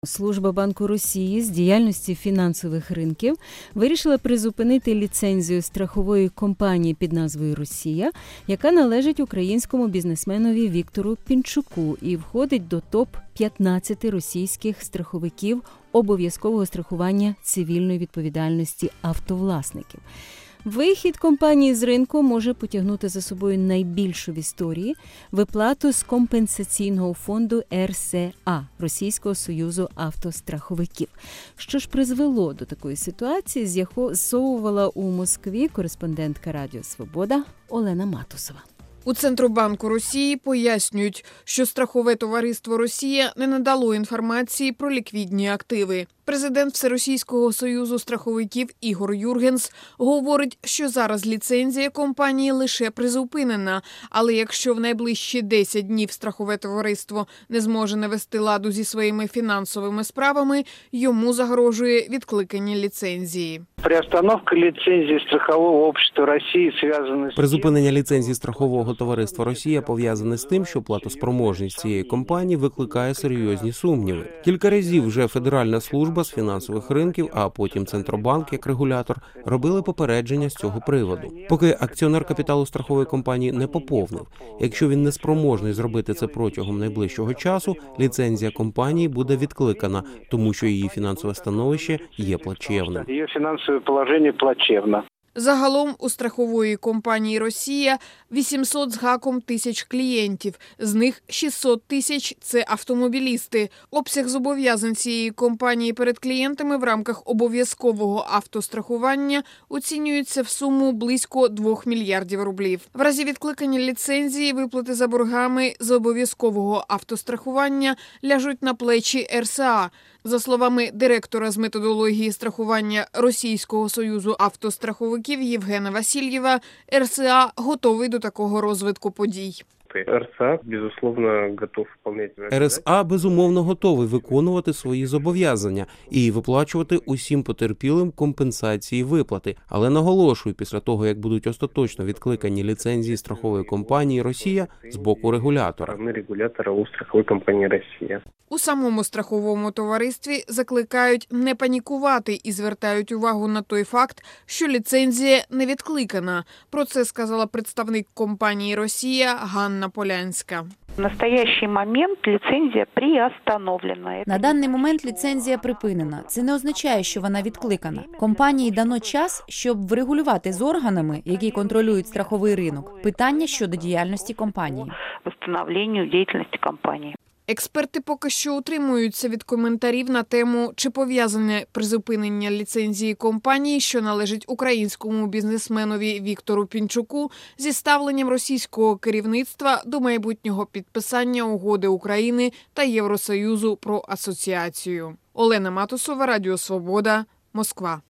Служба Банку Росії з діяльності фінансових ринків вирішила призупинити ліцензію страхової компанії під назвою «Росія», яка належить українському бізнесменові Віктору Пінчуку і входить до топ-15 російських страховиків обов'язкового страхування цивільної відповідальності автовласників. Вихід компанії з ринку може потягнути за собою найбільшу в історії виплату з компенсаційного фонду РСА – Російського союзу автостраховиків. Що ж призвело до такої ситуації, з'ясовувала у Москві кореспондентка Радіо Свобода Олена Матусова. У Центробанку Росії пояснюють, що страхове товариство «Росія» не надало інформації про ліквідні активи. Президент Всеросійського союзу страховиків Ігор Юргенс говорить, що зараз ліцензія компанії лише призупинена, але якщо в найближчі 10 днів страхове товариство не зможе навести ладу зі своїми фінансовими справами, йому загрожує відкликання ліцензії. Приостановка ліцензії страхового общества Росії зв'язана з... Призупинення ліцензії страхового товариства «Росія» пов'язане з тим, що платоспроможність цієї компанії викликає серйозні сумніви. Кілька разів вже Федеральна служба з фінансових ринків, а потім Центробанк, як регулятор, робили попередження з цього приводу. Поки акціонер капіталу страхової компанії не поповнив. Якщо він не спроможний зробити це протягом найближчого часу, ліцензія компанії буде відкликана, тому що її фінансове становище є плачевним. Її фінансове положення плачевне. Загалом у страхової компанії «Росія» 800 з гаком тисяч клієнтів, з них 600 тисяч – це автомобілісти. Обсяг зобов'язань цієї компанії перед клієнтами в рамках обов'язкового автострахування оцінюється в суму близько 2 мільярдів рублів. В разі відкликання ліцензії виплати за боргами з обов'язкового автострахування ляжуть на плечі РСА. За словами директора з методології страхування Російського союзу автостраховиків Євгена Васильєва, РСА готовий до такого розвитку подій. РСА, безумовно, готовий виконувати свої зобов'язання і виплачувати усім потерпілим компенсації виплати. Але наголошую, після того, як будуть остаточно відкликані ліцензії страхової компанії «Росія» з боку регулятора. У самому страховому товаристві закликають не панікувати і звертають увагу на той факт, що ліцензія не відкликана. Про це сказала представник компанії «Росія» Ганна Полянська. На даний момент ліцензія припинена. Це не означає, що вона відкликана. Компанії дано час, щоб врегулювати з органами, які контролюють страховий ринок, питання щодо діяльності компанії. Експерти поки що утримуються від коментарів на тему, чи пов'язане призупинення ліцензії компанії, що належить українському бізнесменові Віктору Пінчуку, зі ставленням російського керівництва до майбутнього підписання угоди України та Євросоюзу про асоціацію. Олена Матусова, Радіо Свобода, Москва.